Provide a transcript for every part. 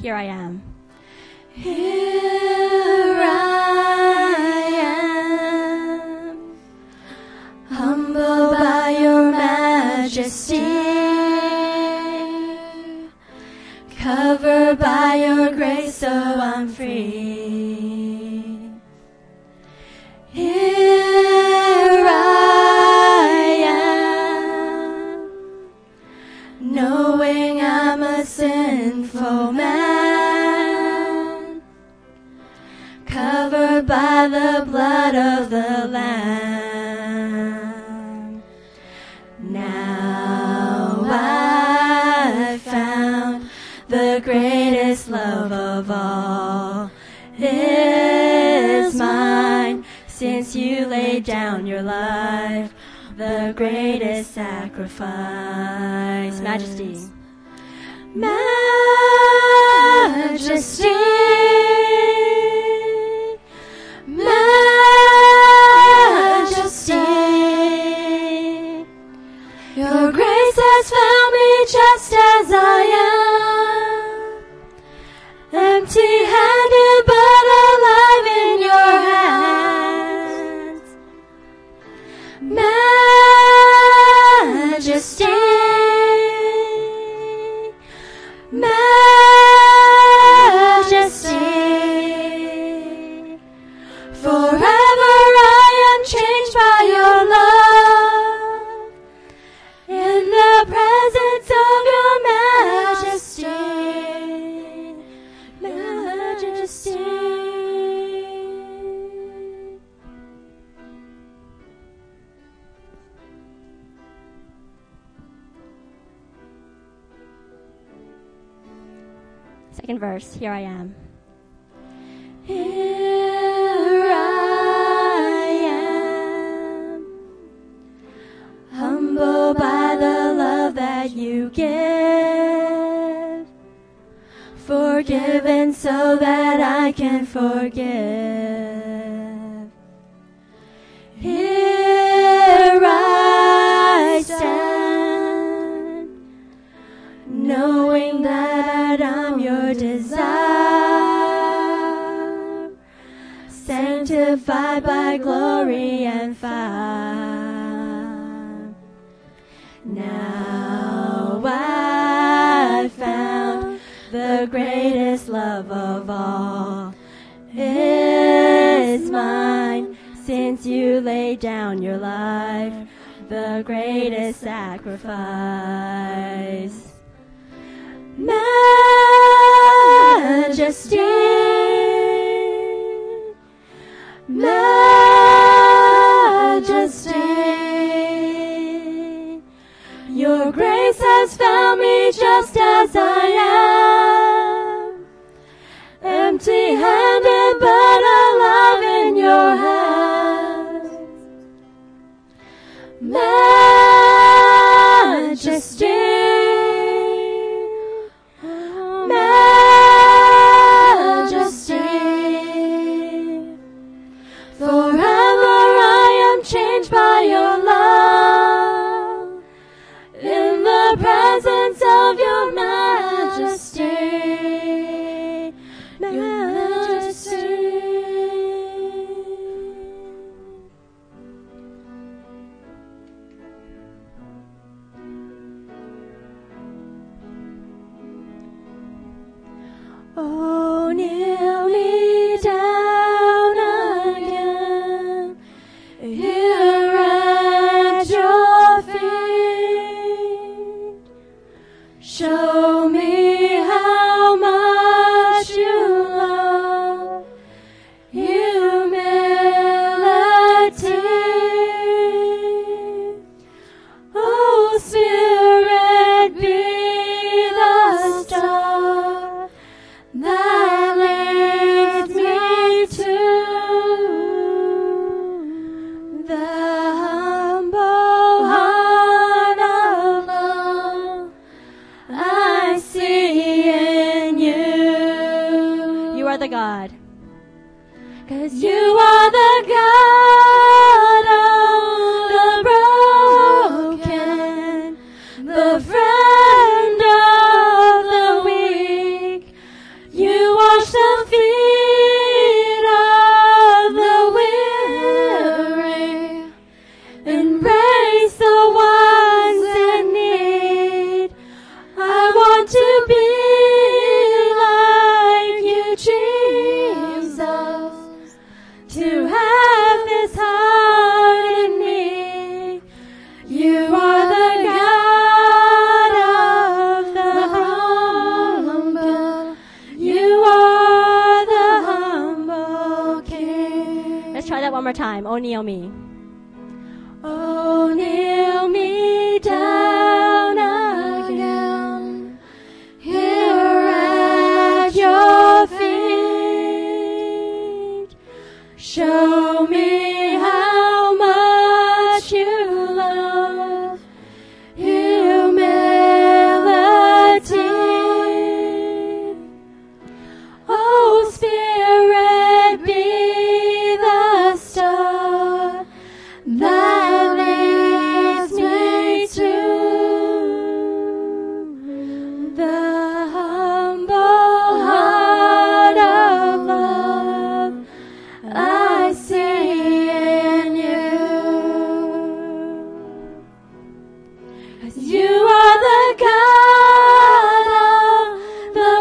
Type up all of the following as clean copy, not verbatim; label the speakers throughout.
Speaker 1: Here I am.
Speaker 2: Here I am, humbled by your majesty, covered by your grace, so I'm free. Here I am, knowing I'm a sinful man, covered by the blood of the Lamb. Now I found the greatest love of all is mine, since you laid down your life, the greatest sacrifice. Majesty. Majesty, majesty, your grace has found me just as I am, empty-handed but alive in your hands. Majesty, majesty, forever I am changed by your love, in the presence of your majesty, majesty.
Speaker 1: Second verse. Here I am.
Speaker 2: Here I am, humbled by the love that you give, forgiven so that I can forgive. Here I stand, knowing that I'm your desire, sanctified by glory and fire. Now I found the greatest love of all is mine, since you laid down your life, the greatest sacrifice. Majesty, majesty, your grace has found me just as I am, empty-handed but alive in your hands. Majesty, majesty, forever I am changed by your love, in the presence of your majesty.
Speaker 1: that one more time. Oh, kneel me.
Speaker 2: Oh, kneel me down again, here at your feet. Show me how much you love humility. Oh, Spirit, be the star that leads me to the humble heart of love I see in you. 'Cause you are the God of the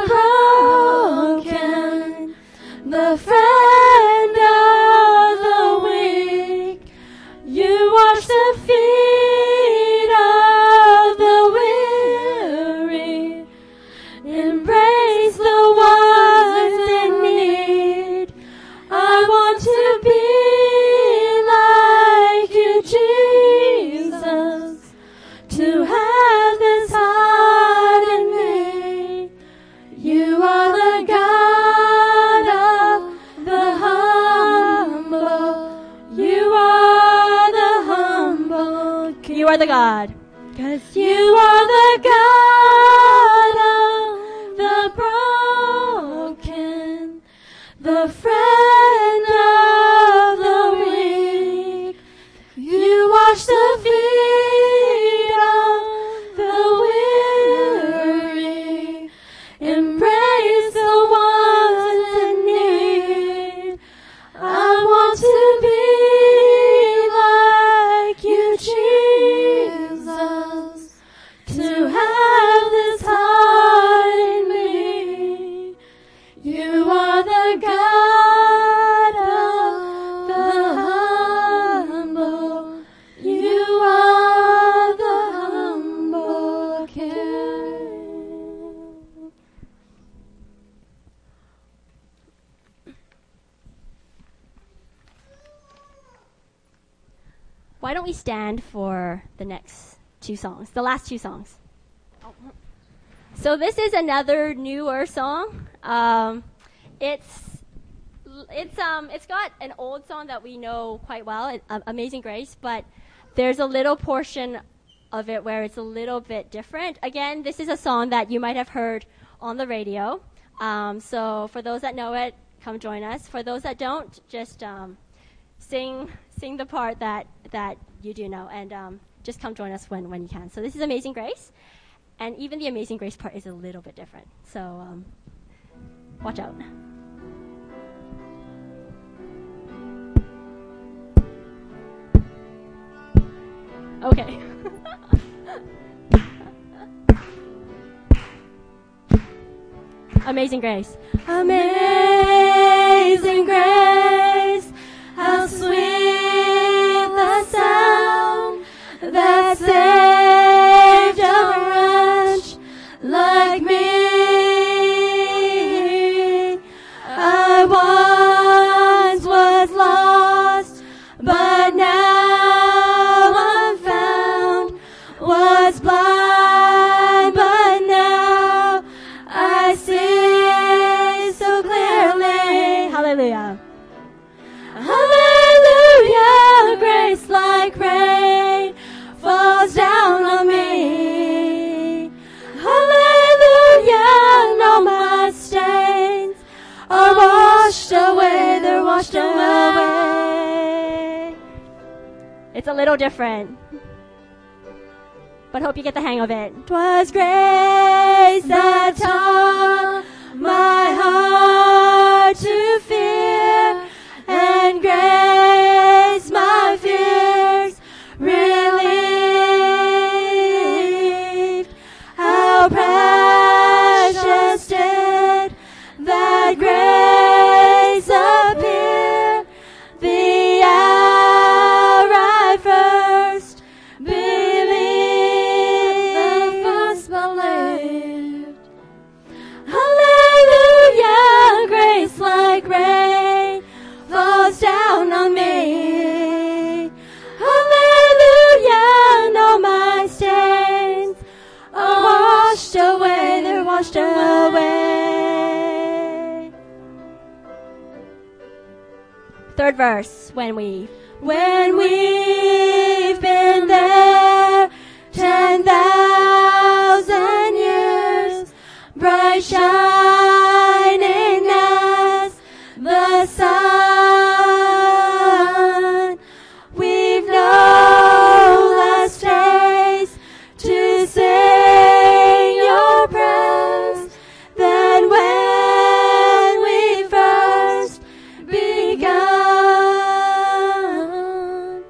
Speaker 2: broken, the friend of the weak. You wash the feet of the weary, embrace the ones in need. I want to be like you, Jesus, to have this heart in me. You are the God of the humble. You are the humble.
Speaker 1: You are the God.
Speaker 2: 'Cause you are the God of the broken, the friend of the weak. You wash the feet of the weary, embrace the ones in need. I want to be like you, Jesus, to have this heart in me. You are the God of the humble. You are the humble King.
Speaker 1: Why don't we stand for the next two songs, the last two songs? So this is another newer song. It's got an old song that we know quite well, Amazing Grace, but there's a little portion of it where it's a little bit different. Again, this is a song that you might have heard on the radio. So for those that know it, come join us. For those that don't, just sing the part that you do know, and just come join us when you can. So this is Amazing Grace, and even the Amazing Grace part is a little bit different. So watch out. Okay. Amazing Grace.
Speaker 2: Amazing grace, how sweet the sound that saved a wretch like me. I once was lost, but now I'm found, was blind, but now I see so clearly.
Speaker 1: Hallelujah.
Speaker 2: Hallelujah, grace like rain falls down on me. Hallelujah, and all my stains are washed away, they're washed away.
Speaker 1: It's a little different, but hope you get the hang of it.
Speaker 2: 'Twas grace that taught my heart to fear, and grace my fears relieved. How precious did that grace appear the hour I first believed, the first believed. Hallelujah,
Speaker 1: third verse. When we've
Speaker 2: been there 10,000 years, bright shining as the sun, we've no last days to sing your praise than when we first begun.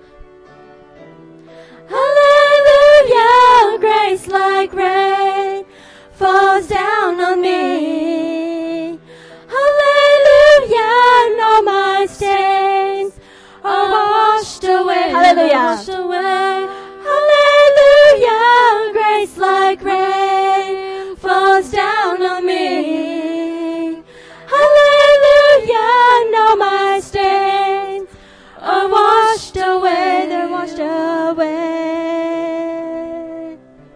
Speaker 2: Hallelujah, grace like rain falls down on me. Hallelujah, and all my stains are washed away.
Speaker 1: Hallelujah.
Speaker 2: Hallelujah, grace like rain falls down on me. Hallelujah, and all my stains are washed away. They're washed away.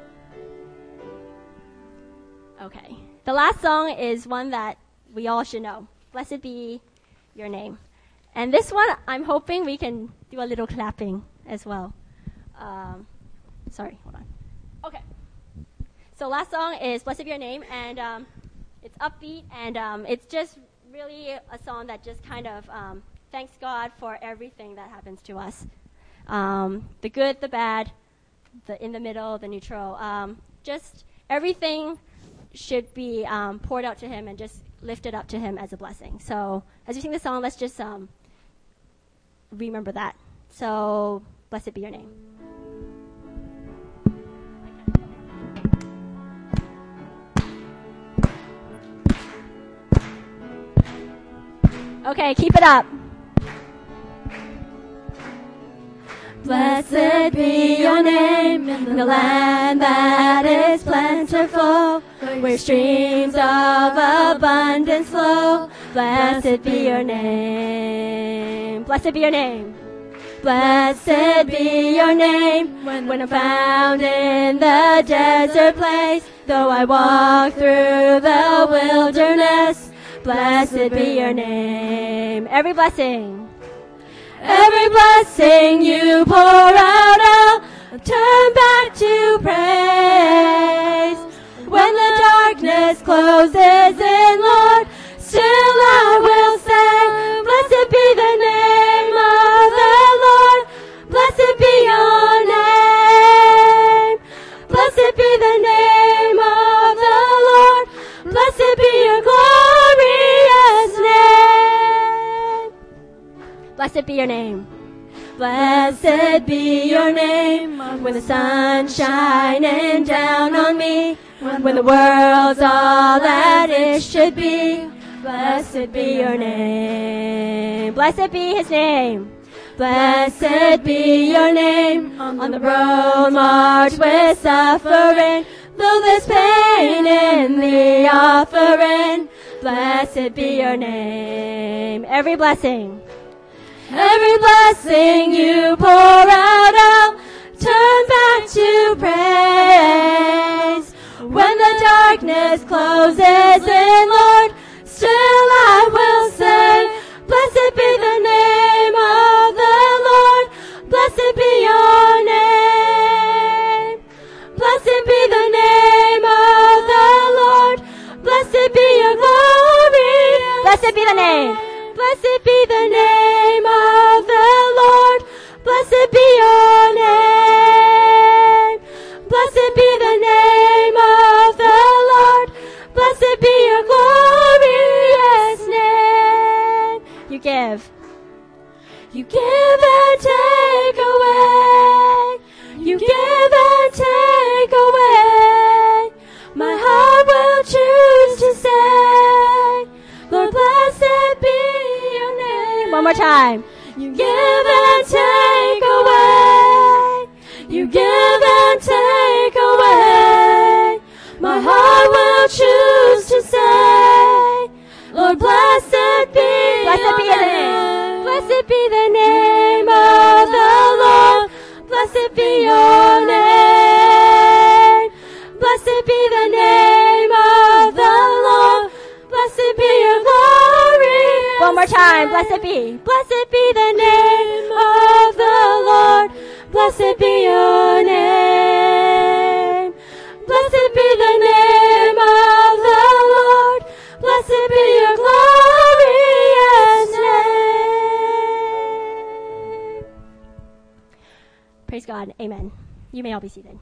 Speaker 1: Okay. The last song is one that we all should know. Blessed be your name. And this one, I'm hoping we can do a little clapping as well. Sorry, hold on. Okay. So last song is Blessed Be Your Name, and it's upbeat, and it's just really a song that just kind of thanks God for everything that happens to us. The good, the bad, the in the middle, the neutral. Just everything should be poured out to Him and just lifted up to Him as a blessing. So as we sing the song, let's just remember that. So blessed be your name. Okay, keep it up.
Speaker 2: Blessed be your name in the land that is plentiful, where streams of abundance flow. Blessed be your name.
Speaker 1: Blessed be your name.
Speaker 2: Blessed be your name when I'm found in the desert place. Though I walk through the wilderness, blessed be your name.
Speaker 1: Every blessing.
Speaker 2: Every blessing you pour out, I'll turn back to praise. When the darkness closes in, Lord, still I will say, blessed be the name of the Lord. Blessed be your name. Blessed be the name of the Lord. Blessed be your glorious name.
Speaker 1: Blessed be your name.
Speaker 2: Blessed be your name when the sun's shining down on me, when the world's all that it should be. Blessed be your name.
Speaker 1: Blessed be His name.
Speaker 2: Blessed be your name on the road marked with suffering. Though there's pain in the offering, blessed be your name.
Speaker 1: Every blessing.
Speaker 2: Every blessing you pour out, I'll turn back to praise. When the darkness closes in, Lord, still I will say, blessed be the name of the Lord. Blessed be your name. Blessed be the name of the Lord. Blessed be your glory.
Speaker 1: Blessed be the name.
Speaker 2: Blessed be the name of the Lord. Blessed be your name. Blessed be the name of the Lord. Blessed be your glorious name.
Speaker 1: You give.
Speaker 2: You give and take away. You give and take away. My heart will choose to say, Lord, blessed be your name.
Speaker 1: One more time.
Speaker 2: You give and take away. You give and take away. My heart will choose to say, Lord, blessed be
Speaker 1: Blessed be your name.
Speaker 2: name. Blessed be the name of the Lord. Blessed be your name. Blessed be the name of the Lord. Blessed be your glory.
Speaker 1: One more time. Blessed be.
Speaker 2: Blessed be the name of the Lord. Blessed be your name. Blessed be the name of the Lord. Blessed be your glorious name.
Speaker 1: Praise God. Amen. You may all be seated.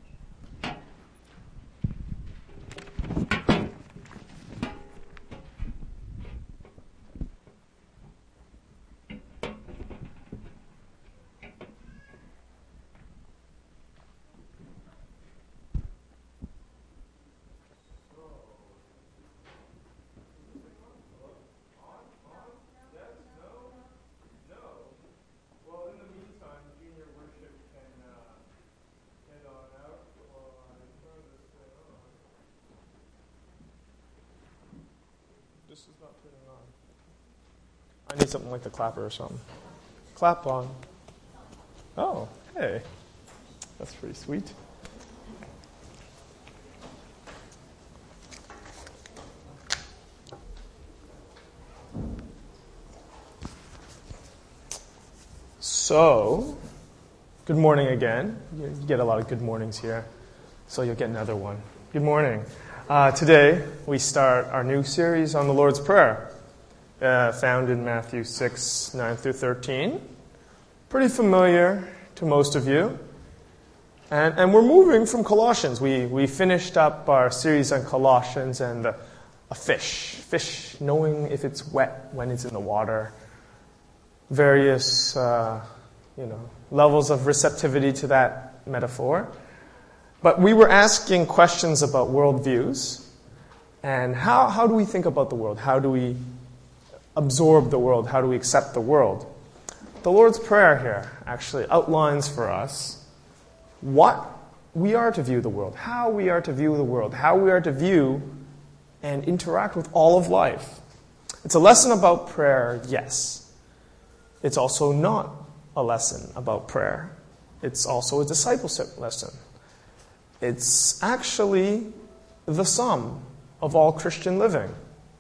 Speaker 3: This is not turning on. I need something like the clapper or something. Clap on. Oh, hey. That's pretty sweet. So, good morning again. You get a lot of good mornings here, so you'll get another one. Good morning. Today, we start our new series on the Lord's Prayer, found in Matthew 6, 9 through 13. Pretty familiar to most of you. And we're moving from Colossians. We finished up our series on Colossians and a fish, knowing if it's wet when it's in the water. Various, levels of receptivity to that metaphor. But we were asking questions about worldviews and how do we think about the world? How do we absorb the world? How do we accept the world? The Lord's Prayer here actually outlines for us what we are to view the world, how we are to view the world, how we are to view and interact with all of life. It's a lesson about prayer, yes. It's also not a lesson about prayer. It's also a discipleship lesson. It's actually the sum of all Christian living.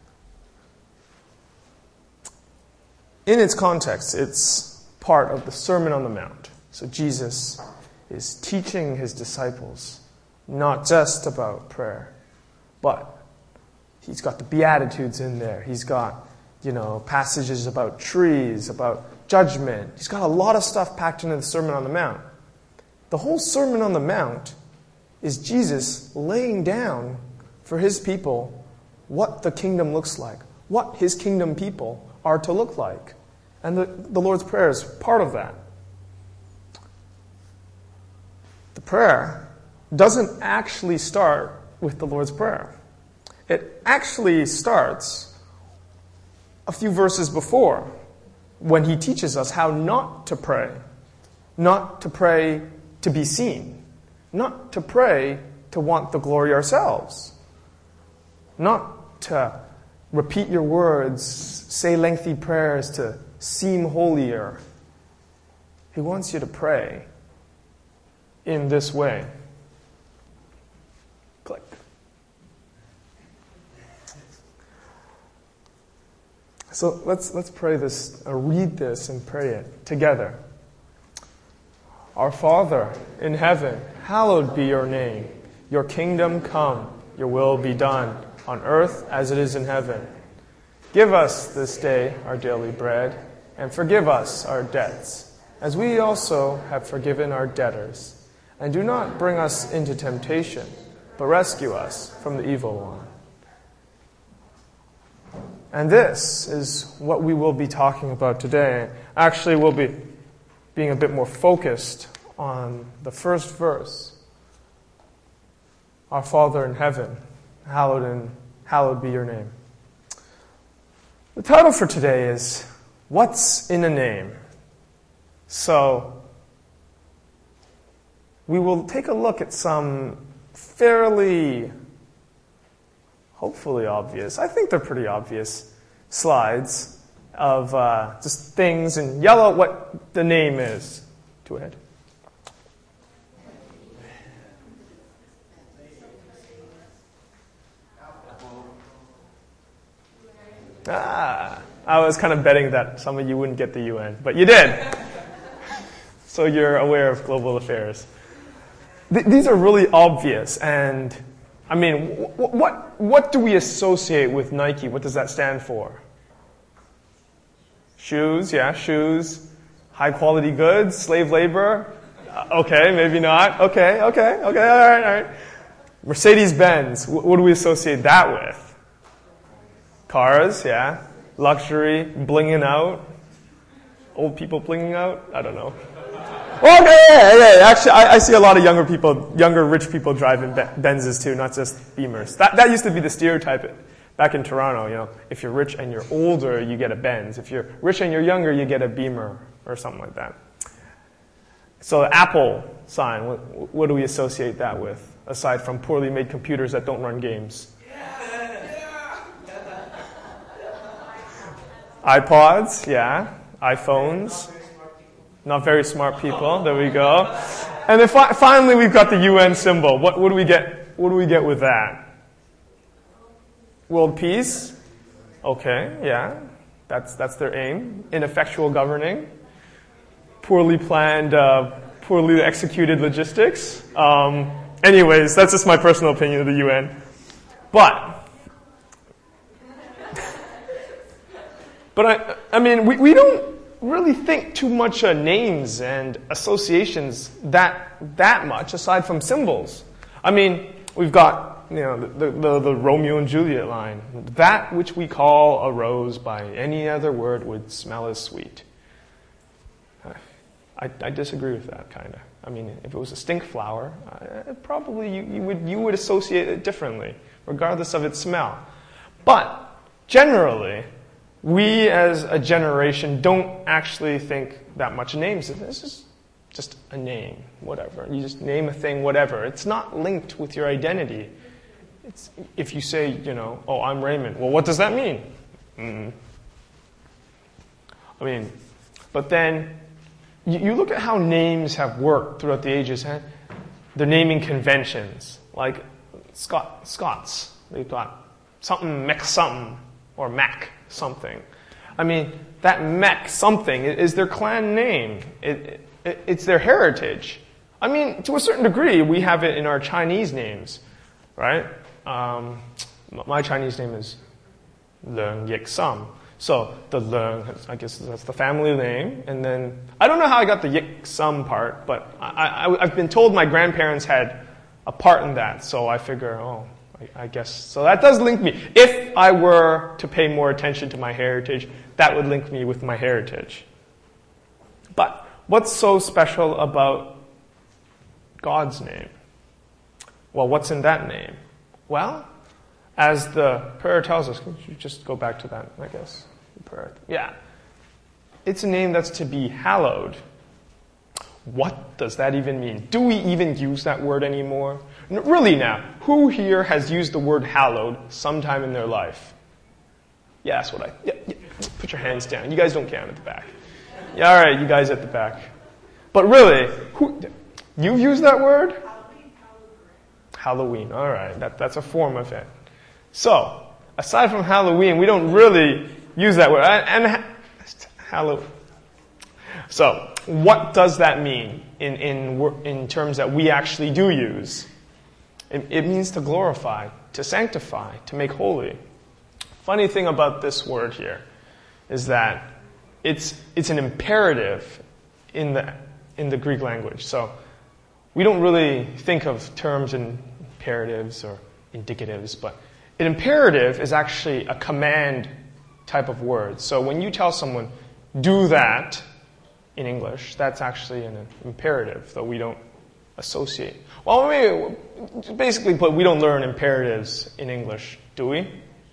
Speaker 3: In its context, it's part of the Sermon on the Mount. So Jesus is teaching his disciples not just about prayer, but he's got the Beatitudes in there. He's got, passages about trees, about judgment. He's got a lot of stuff packed into the Sermon on the Mount. The whole Sermon on the Mount is Jesus laying down for his people what the kingdom looks like, what his kingdom people are to look like. And the Lord's Prayer is part of that. The prayer doesn't actually start with the Lord's Prayer. It actually starts a few verses before, when he teaches us how not to pray to be seen, not to pray to want the glory ourselves, not to repeat your words, say lengthy prayers to seem holier. He wants you to pray in this way. Click. So let's pray this, or read this and pray it together. Our Father in heaven, hallowed be your name. Your kingdom come, your will be done, on earth as it is in heaven. Give us this day our daily bread, and forgive us our debts, as we also have forgiven our debtors. And do not bring us into temptation, but rescue us from the evil one. And this is what we will be talking about today. Actually, we'll be being a bit more focused on the first verse. Our Father in heaven, hallowed be your name. The title for today is, What's in a Name? So, we will take a look at some fairly, hopefully obvious, I think they're pretty obvious, slides of just things, and yell out what the name is. Go ahead. I was kind of betting that some of you wouldn't get the UN, but you did. So you're aware of global affairs. These are really obvious, and I mean, what do we associate with Nike? What does that stand for? Shoes, yeah, shoes. High quality goods, slave labor. Okay, maybe not. Okay, all right. Mercedes-Benz, what do we associate that with? Cars, yeah. Luxury, blinging out. Old people blinging out? I don't know. Okay, yeah. Actually, I see a lot of younger rich people driving Benzes too, not just Beamers. That used to be the stereotype back in Toronto. If you're rich and you're older, you get a Benz. If you're rich and you're younger, you get a Beamer or something like that. So the Apple sign, what do we associate that with, aside from poorly made computers that don't run games? iPods, yeah. iPhones. Not very smart people. There we go. And then finally, we've got the UN symbol. What do we get? What do we get with that? World peace. Okay, yeah. That's their aim. Ineffectual governing. Poorly planned, poorly executed logistics. Anyways, that's just my personal opinion of the UN. But I mean, we don't really think too much names and associations that much, aside from symbols. I mean, we've got the Romeo and Juliet line. That which we call a rose by any other word would smell as sweet. I disagree with that, kind of. I mean, if it was a stink flower, probably you would associate it differently, regardless of its smell. But generally, we as a generation don't actually think that much of names. This is just a name, whatever. You just name a thing, whatever. It's not linked with your identity. If you say, oh, I'm Raymond. Well, what does that mean? I mean, but then you look at how names have worked throughout the ages. The naming conventions, like Scots, they've got something Mech something or Mac something. I mean, that Mech something is their clan name. It's their heritage. I mean, to a certain degree, we have it in our Chinese names, right? My Chinese name is Leung Yik Sam. So the Leung, I guess that's the family name. And then, I don't know how I got the Yik Sam part, but I've been told my grandparents had a part in that. So I figure, I guess. So that does link me. If I were to pay more attention to my heritage, that would link me with my heritage. But what's so special about God's name? Well, what's in that name? Well, as the prayer tells us, could you just go back to that, I guess? Prayer. Yeah. It's a name that's to be hallowed. What does that even mean? Do we even use that word anymore? Really now, who here has used the word hallowed sometime in their life? Yeah, that's what yeah. Put your hands down. You guys don't count at the back. Yeah, all right, you guys at the back. But really, you've used that word? Halloween. All right, that's a form of it. So, aside from Halloween, we don't really use that word. And Halloween. So, what does that mean in terms that we actually do use? It means to glorify, to sanctify, to make holy. Funny thing about this word here is that it's an imperative in the Greek language. So we don't really think of terms in imperatives or indicatives, but an imperative is actually a command type of word. So when you tell someone, do that in English, that's actually an imperative that we don't associate. Well, basically put, we don't learn imperatives in English, do we?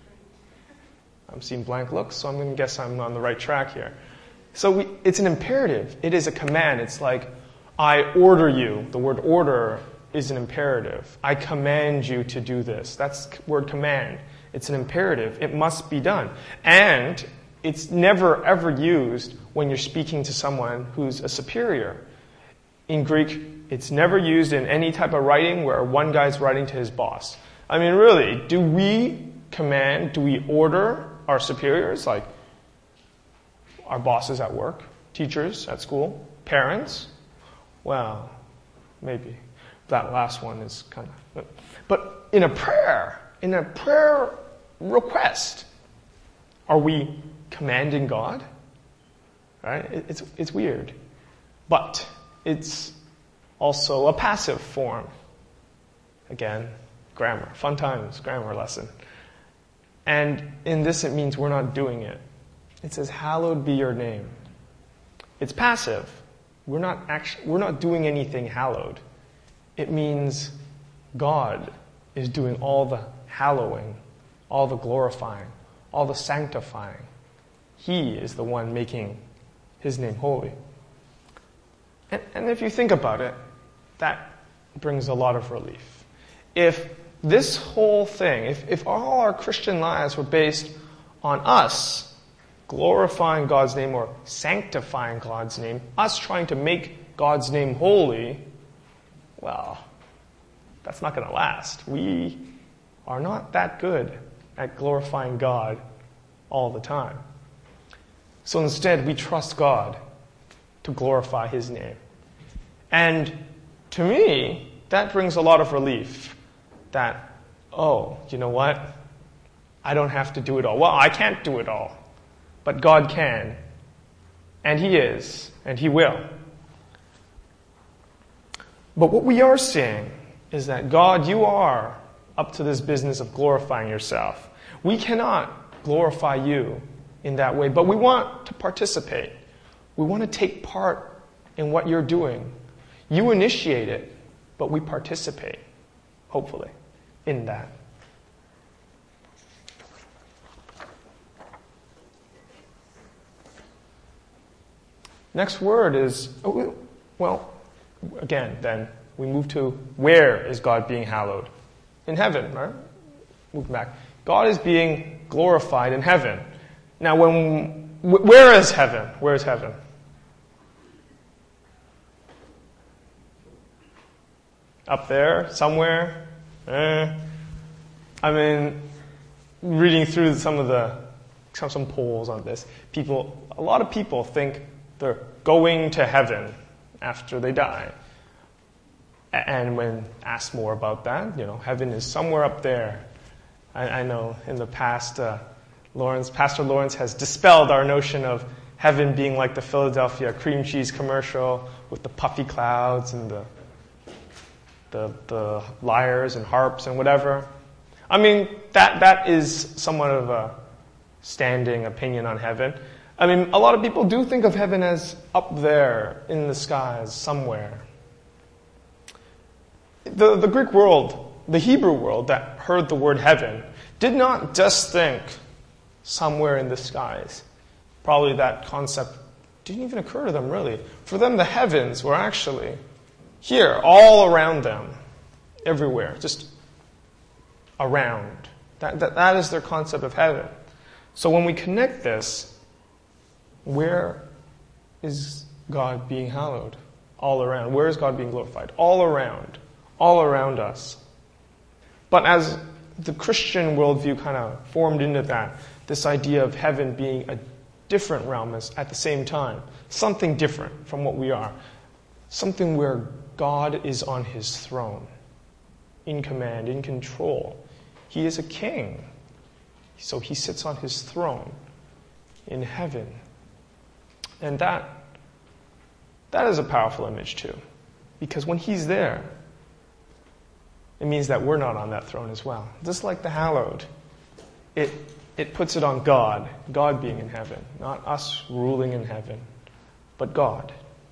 Speaker 3: I'm seeing blank looks, so I'm going to guess I'm on the right track here. So it's an imperative. It is a command. It's like, I order you. The word order is an imperative. I command you to do this. That's the word command. It's an imperative. It must be done. And it's never, ever used when you're speaking to someone who's a superior. In Greek, it's never used in any type of writing where one guy's writing to his boss. I mean, really, do we command, do we order our superiors? Like, our bosses at work, teachers at school, parents. Well, maybe that last one is kind of... But in a prayer request, are we commanding God? Right? It's weird. But it's also a passive form. Again, grammar. Fun times, grammar lesson. And in this it means we're not doing it. It says, hallowed be your name. It's passive. We're not doing anything hallowed. It means God is doing all the hallowing, all the glorifying, all the sanctifying. He is the one making His name holy. And if you think about it, that brings a lot of relief. If this whole thing, if all our Christian lives were based on us glorifying God's name or sanctifying God's name, us trying to make God's name holy, well, that's not going to last. We are not that good at glorifying God all the time. So instead, we trust God to glorify His name. And to me, that brings a lot of relief that, oh, you know what? I don't have to do it all. Well, I can't do it all. But God can. And He is. And He will. But what we are seeing is that, God, you are up to this business of glorifying yourself. We cannot glorify you in that way, but we want to participate. We want to take part in what you're doing. You initiate it, but we participate, hopefully, in that. Next word is, well, again, then, we move to where is God being hallowed? In heaven, right? Move back. God is being glorified in heaven. Now, where is heaven? Where is heaven? Up there, somewhere? I mean, reading through some polls on this, a lot of people think they're going to heaven after they die. And when asked more about that, heaven is somewhere up there. I know in the past, Pastor Lawrence has dispelled our notion of heaven being like the Philadelphia cream cheese commercial with the puffy clouds and the lyres and harps and whatever. I mean, that is somewhat of a standing opinion on heaven. I mean, a lot of people do think of heaven as up there in the skies somewhere. The Greek world, the Hebrew world that heard the word heaven, did not just think somewhere in the skies. Probably that concept didn't even occur to them, really. For them, the heavens were actually here, all around them, everywhere, just around. That is their concept of heaven. So when we connect this, where is God being hallowed? All around. Where is God being glorified? All around us. But as the Christian worldview kind of formed into that, this idea of heaven being a different realm at the same time, something different from what we are, something where God is on His throne, in command, in control. He is a king, so He sits on His throne in heaven. And that is a powerful image too, because when He's there, it means that we're not on that throne as well. Just like the hallowed, it puts it on God being in heaven, not us ruling in heaven, but God.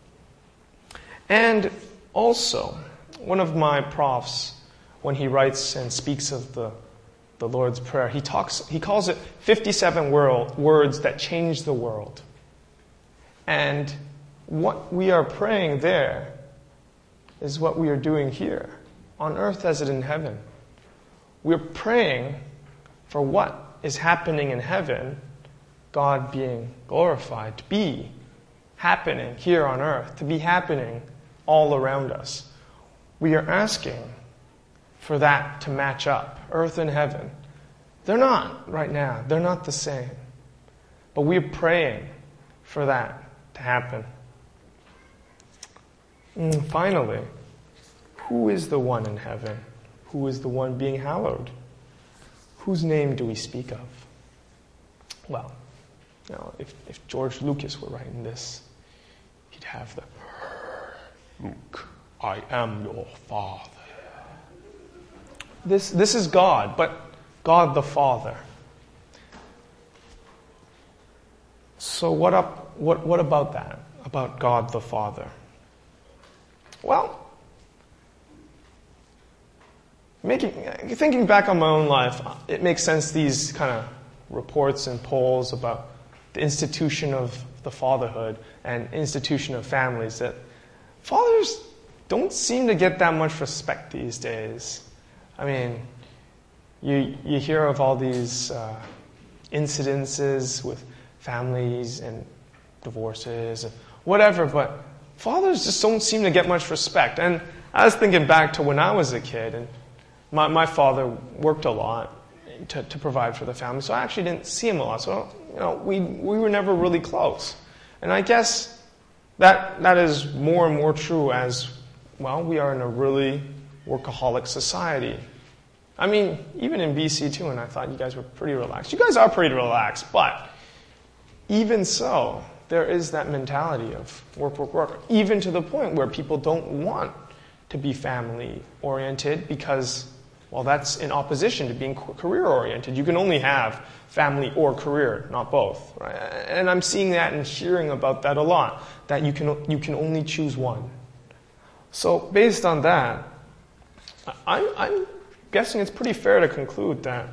Speaker 3: And also, one of my profs, when he writes and speaks of the Lord's Prayer, he calls it 57 words that change the world. And what we are praying there is what we are doing here, on earth as it is in heaven. We're praying for what is happening in heaven, God being glorified, to be happening here on earth, to be happening all around us. We are asking for that to match up, earth and heaven. They're not right now. They're not the same. But we're praying for that to happen. And finally, who is the one in heaven? Who is the one being hallowed? Whose name do we speak of? Well, if George Lucas were writing this, he'd have the, Luke, I am your father. This is God, but God the Father. So what about that? About God the Father? Well, thinking back on my own life, it makes sense, these kind of reports and polls about the institution of the fatherhood and institution of families, that fathers don't seem to get that much respect these days. I mean, you hear of all these incidences with families and divorces and whatever, but fathers just don't seem to get much respect. And I was thinking back to when I was a kid, and my father worked a lot to provide for the family, so I actually didn't see him a lot. So we were never really close. And I guess that is more and more true as, well, we are in a really workaholic society. I mean, even in BC too, and I thought you guys were pretty relaxed. You guys are pretty relaxed, but even so, there is that mentality of work, even to the point where people don't want to be family-oriented because, well, that's in opposition to being career-oriented. You can only have family or career, not both. Right? And I'm seeing that and hearing about that a lot, that you can only choose one. So based on that, I'm guessing it's pretty fair to conclude that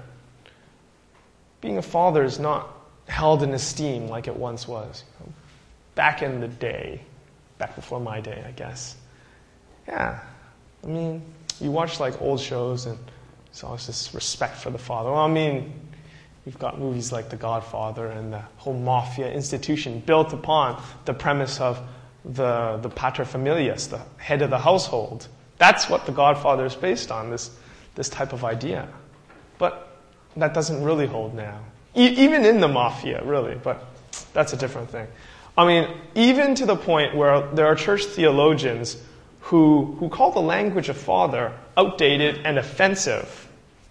Speaker 3: being a father is not held in esteem like it once was. Back in the day, back before my day, I guess. Yeah, I mean, you watch like old shows and there's always this respect for the father. Well, I mean, you've got movies like The Godfather and the whole mafia institution built upon the premise of the paterfamilias, the head of the household. That's what The Godfather is based on, this type of idea. But that doesn't really hold now. Even in the mafia, really, but that's a different thing. I mean, even to the point where there are church theologians who call the language of father outdated and offensive.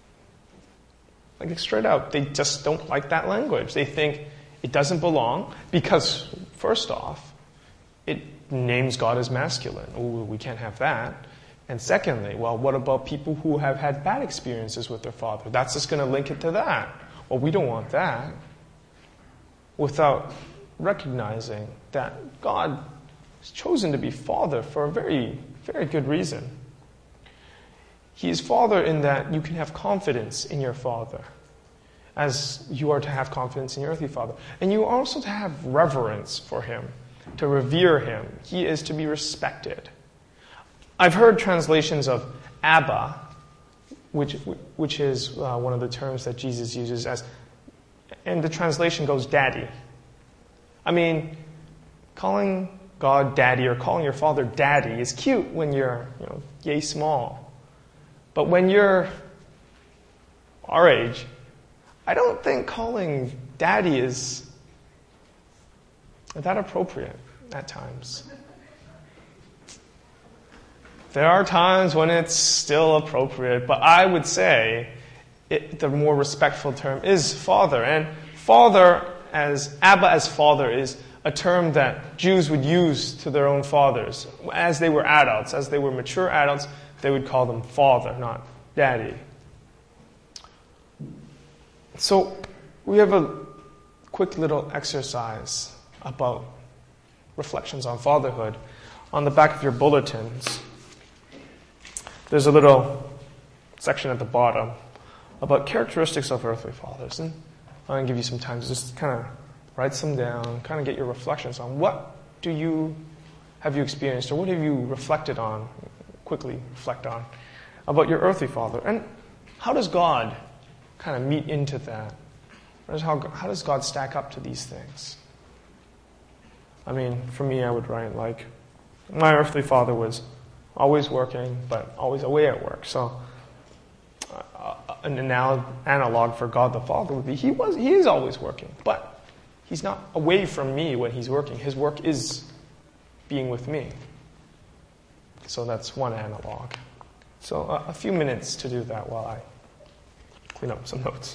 Speaker 3: Like straight out, they just don't like that language. They think it doesn't belong because, first off, it names God as masculine. Ooh, we can't have that. And secondly, well, what about people who have had bad experiences with their father? That's just going to link it to that. Well, we don't want that. Without recognizing that God has chosen to be Father for a very, very good reason. He is Father in that you can have confidence in your Father, as you are to have confidence in your earthly father. And you are also to have reverence for him, to revere him. He is to be respected. I've heard translations of Abba, which is one of the terms that Jesus uses as, and the translation goes daddy. I mean, calling God daddy or calling your father daddy is cute when you're, yay small. But when you're our age, I don't think calling daddy is that appropriate at times. There are times when it's still appropriate, but I would say the more respectful term is father. And father, as Abba as father, is a term that Jews would use to their own fathers. As they were adults, as they were mature adults, they would call them father, not daddy. So we have a quick little exercise about reflections on fatherhood. On the back of your bulletins, there's a little section at the bottom about characteristics of earthly fathers. And I'm going to give you some time to just kind of write some down, kind of get your reflections on what have you experienced or what have you reflected on, quickly reflect on, about your earthly father. And how does God kind of meet into that? How does God stack up to these things? I mean, for me, I would write like, my earthly father was always working, but always away at work. So an analog for God the Father would be, he is always working, but he's not away from me when he's working. His work is being with me. So that's one analog. So a few minutes to do that while I clean up some notes.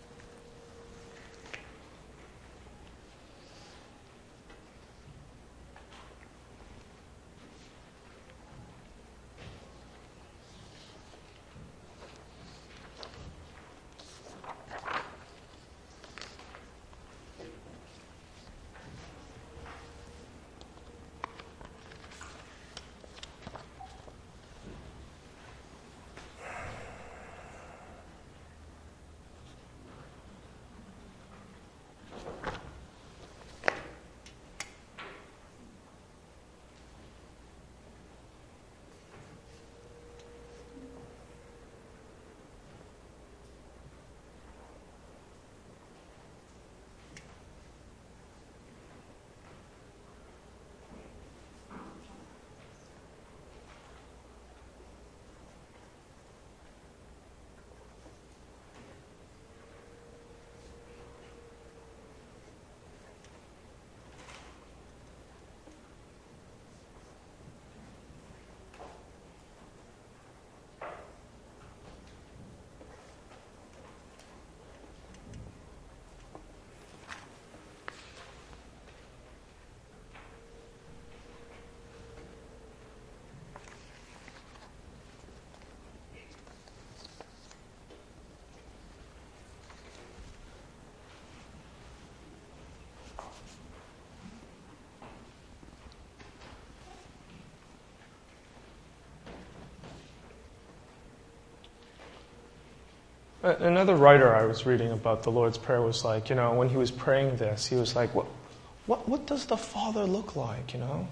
Speaker 3: Another writer I was reading about the Lord's Prayer was like, when he was praying this, he was like, what does the Father look like,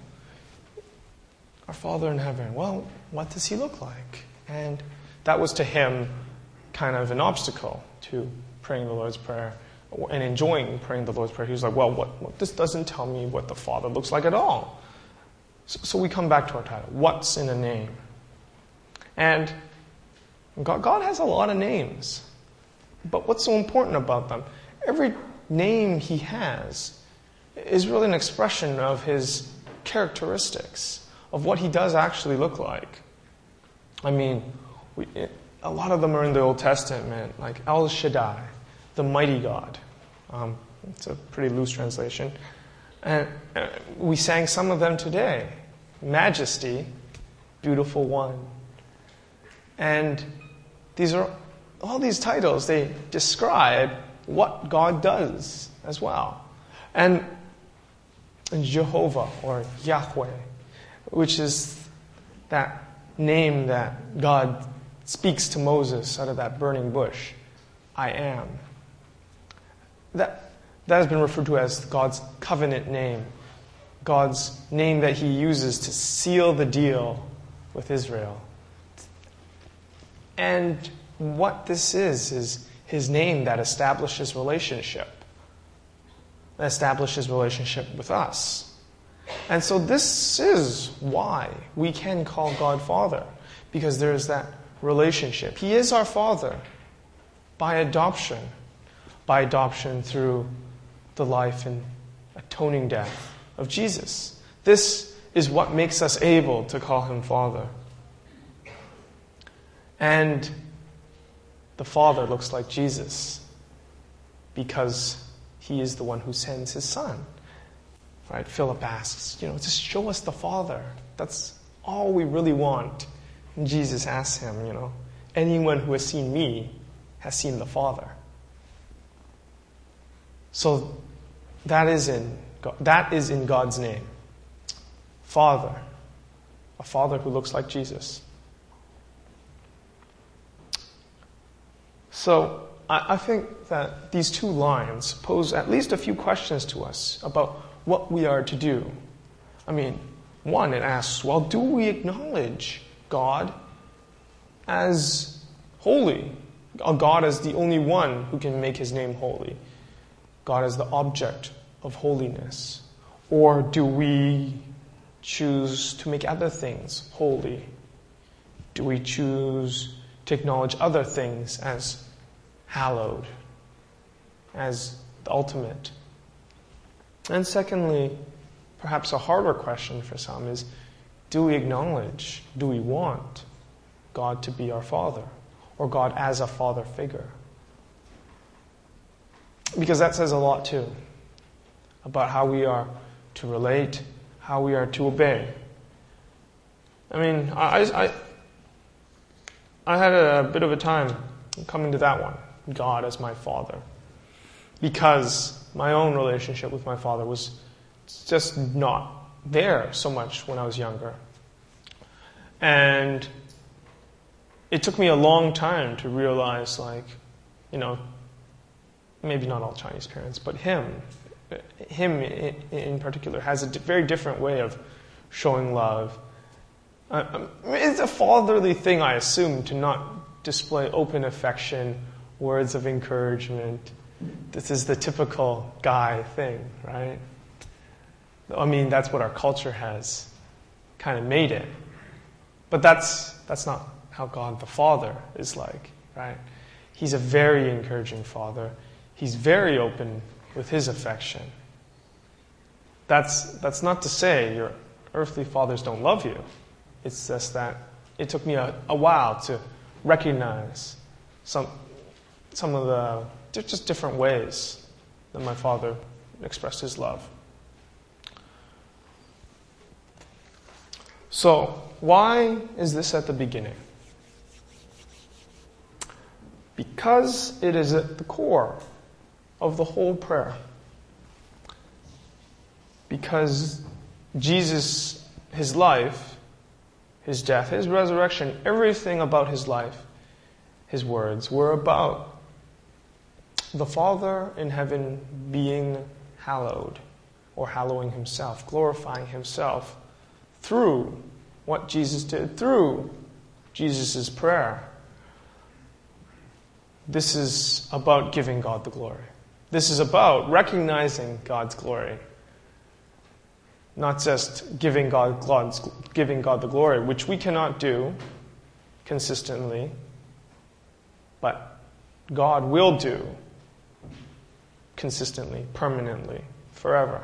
Speaker 3: Our Father in heaven. Well, what does he look like? And that was to him kind of an obstacle to praying the Lord's Prayer and enjoying praying the Lord's Prayer. He was like, well, this doesn't tell me what the Father looks like at all. So we come back to our title, What's in a Name? And God has a lot of names. But what's so important about them? Every name he has is really an expression of his characteristics, of what he does actually look like. I mean, a lot of them are in the Old Testament, like El Shaddai, the mighty God. It's a pretty loose translation. And we sang some of them today. Majesty, beautiful one. And all these titles, they describe what God does as well. And Jehovah, or Yahweh, which is that name that God speaks to Moses out of that burning bush. I am. That has been referred to as God's covenant name. God's name that he uses to seal the deal with Israel. And what this is his name that establishes relationship. That establishes relationship with us. And so this is why we can call God Father. Because there is that relationship. He is our Father by adoption. By adoption through the life and atoning death of Jesus. This is what makes us able to call him Father. And the Father looks like Jesus because he is the one who sends his Son. Right? Philip asks, just show us the Father. That's all we really want. And Jesus asks him, anyone who has seen me has seen the Father. So that is in God's name. Father. A Father who looks like Jesus. So I think that these two lines pose at least a few questions to us about what we are to do. I mean, one, it asks, well, do we acknowledge God as holy? God as the only one who can make his name holy? God as the object of holiness? Or do we choose to make other things holy? Do we choose to acknowledge other things as hallowed, as the ultimate? And secondly, perhaps a harder question for some is, do we acknowledge, do we want God to be our Father, or God as a father figure? Because that says a lot too about how we are to relate, how we are to obey. I mean, I had a bit of a time coming to that one, God as my Father, because my own relationship with my father was just not there so much when I was younger. And it took me a long time to realize, maybe not all Chinese parents, but him in particular has a very different way of showing love. It's a fatherly thing, I assume, to not display open affection, words of encouragement. This is the typical guy thing, right? I mean, that's what our culture has kind of made it. But that's not how God the Father is like, right? He's a very encouraging Father. He's very open with his affection. That's not to say your earthly fathers don't love you. It's just that it took me a while to recognize some of the just different ways that my father expressed his love. So, why is this at the beginning? Because it is at the core of the whole prayer. Because Jesus, his life, his death, his resurrection, everything about his life, his words were about the Father in heaven being hallowed, or hallowing himself, glorifying himself through what Jesus did, through Jesus' prayer. This is about giving God the glory. This is about recognizing God's glory. Not just giving God the glory, which we cannot do consistently, but God will do consistently, permanently, forever.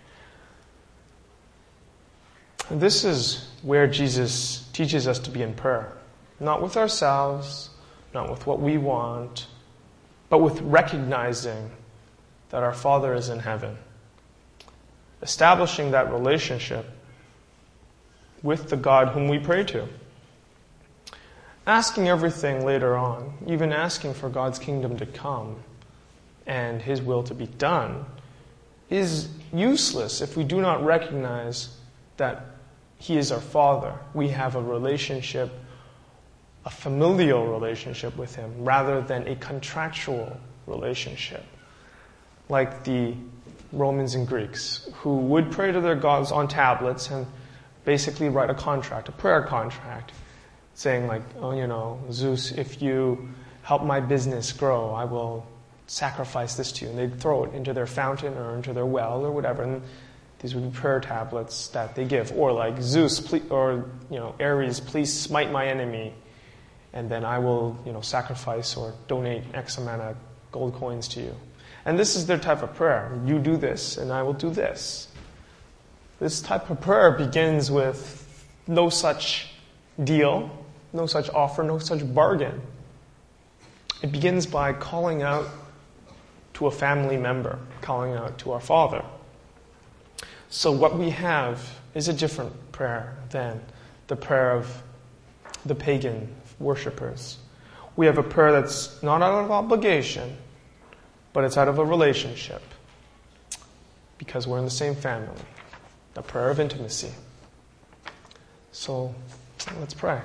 Speaker 3: And this is where Jesus teaches us to be in prayer. Not with ourselves, not with what we want, but with recognizing that our Father is in heaven. Establishing that relationship with the God whom we pray to. Asking everything later on, even asking for God's kingdom to come and his will to be done, is useless if we do not recognize that he is our Father. We have a relationship, a familial relationship with him, rather than a contractual relationship. Like the Romans and Greeks, who would pray to their gods on tablets and basically write a contract, a prayer contract, saying like, Zeus, if you help my business grow, I will sacrifice this to you. And they'd throw it into their fountain or into their well or whatever. And these would be prayer tablets that they give. Or like, Zeus, Ares, please smite my enemy, and then I will, sacrifice or donate X amount of gold coins to you. And this is their type of prayer. You do this, and I will do this. This type of prayer begins with no such deal, no such offer, no such bargain. It begins by calling out to a family member, calling out to our Father. So what we have is a different prayer than the prayer of the pagan worshippers. We have a prayer that's not out of obligation, but it's out of a relationship, because we're in the same family. A prayer of intimacy. So, let's pray.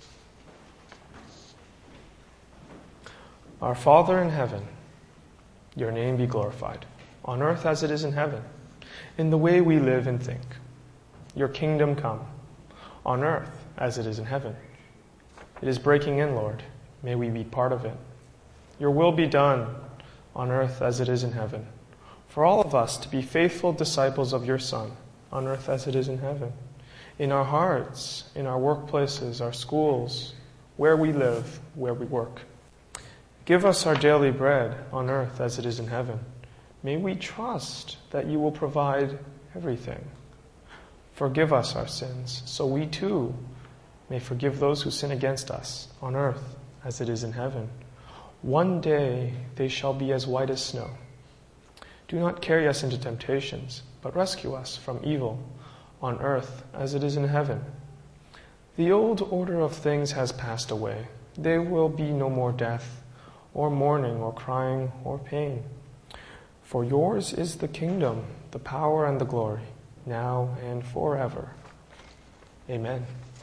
Speaker 3: Our Father in heaven, your name be glorified, on earth as it is in heaven, in the way we live and think. Your kingdom come, on earth as it is in heaven. It is breaking in, Lord. May we be part of it. Your will be done, on earth as it is in heaven. For all of us to be faithful disciples of your Son, on earth as it is in heaven. In our hearts, in our workplaces, our schools, where we live, where we work. Give us our daily bread on earth as it is in heaven. may we trust that you will provide everything. Forgive us our sins, so we too may forgive those who sin against us on earth as it is in heaven. One day they shall be as white as snow. Do not carry us into temptations, but rescue us from evil on earth as it is in heaven. The old order of things has passed away. There will be no more death, or mourning, or crying, or pain. For yours is the kingdom, the power, and the glory, now and forever. Amen.